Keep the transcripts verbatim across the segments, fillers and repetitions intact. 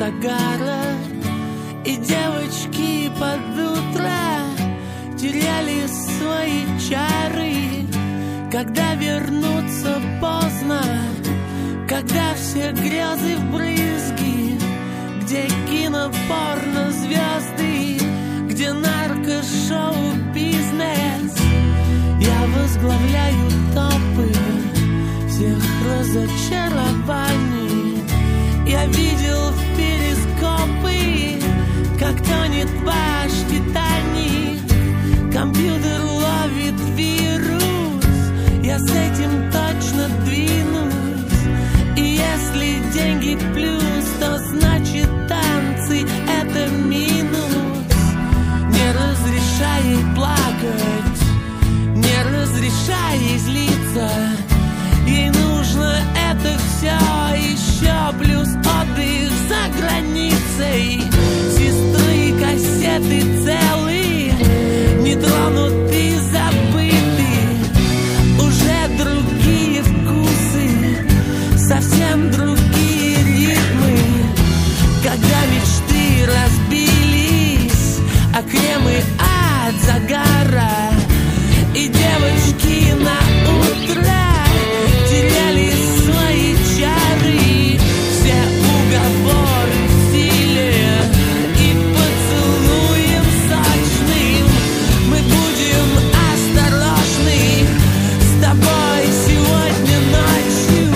загара, и девочки под утро теряли свои чары. Когда вернуться поздно, когда все грезы вбрызги, где кинопорно звезды, где наркошоу-бизнес, я возглавляю топы всех разочарований. Я видел в перископы, как тонет ваш Титаник. Компьютер ловит вирус, я с этим точно двинусь. И если деньги плюс, то значит танцы — это минус. Не разрешай ей плакать, не разрешай ей злиться. Ей нужно это все еще, плюс отдых за границей. Сестры, кассеты целые, не тронуты, забыты. Уже другие вкусы, совсем другие ритмы. Когда мечты разбились, а кремы от загара, и девочки на утро теряли свои чары. Все уговоры в стиле и поцелуем сочным. Мы будем осторожны с тобой сегодня ночью.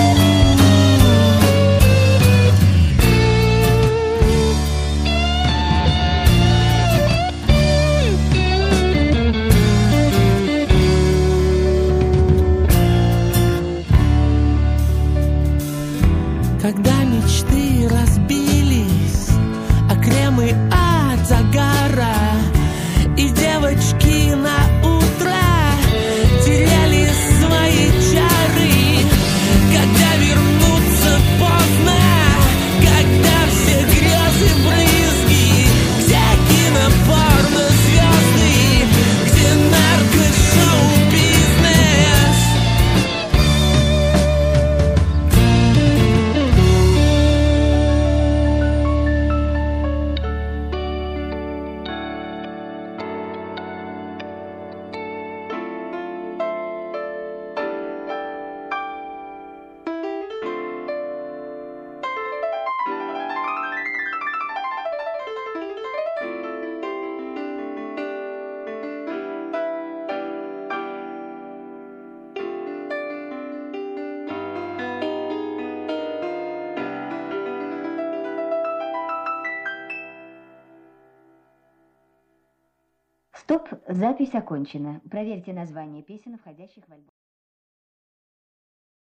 Когда мечты разбились, а кремы от загара, и девочки на утро теряли свои чары. Когда вернуться поздно, когда все грезы брызги, где кинопорно звезды, где наркошоу-бизнес. Стоп, запись окончена. Проверьте название песен, входящих в альбом.